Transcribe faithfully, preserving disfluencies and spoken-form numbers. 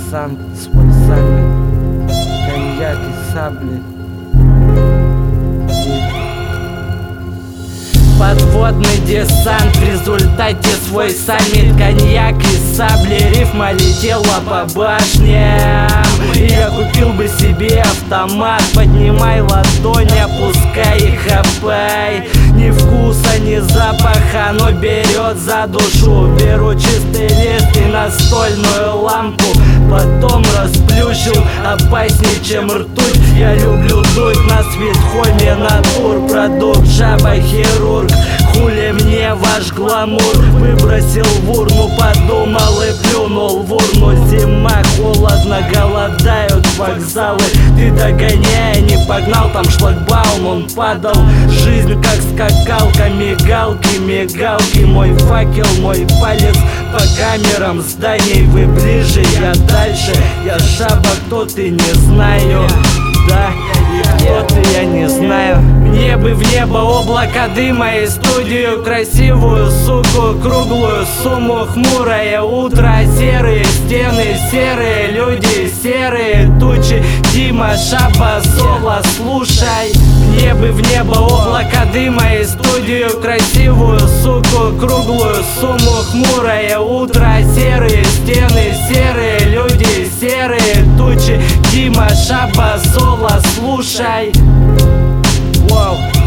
десант, свой саммит, коньяк и сабли. Подводный десант, в результате свой саммит, коньяк и сабли, рифма летела по башням. И я купил бы себе автомат, поднимай ладонь, опускай и хапай. Ни вкуса, ни запаха, но берет за душу. Беру чистый лист и настольную лампу, потом расплющил, опаснее, чем ртуть. Я люблю дуть на свитхоме, натур, продукт, жаба, хирург. Хули мне ваш гламур? Выбросил в урну, подумал и плюнул в урну. Зима, холодно, голодают вокзалы. Ты догоняй, не погнал, там шлагбаум, он падал. Жизнь как скакалка, мигалки, мигалки. Мой факел, мой палец по камерам зданий. Вы ближе, я дальше, я жаба, кто ты, не знаю. Да, и кто ты, я не знаю. Мне бы в небо облако дыма и студию красивую, суку, круглую сумму. Хмурое утро, серые стены, серые люди, серые тучи. Дима, шаба, соло, слушай. Мне бы в небо облако дыма и студию красивую, суку, круглую сумму. Хмурое утро, серые стены, серые люди, серые тучи. Дима, шаба, соло, слушай. Wow.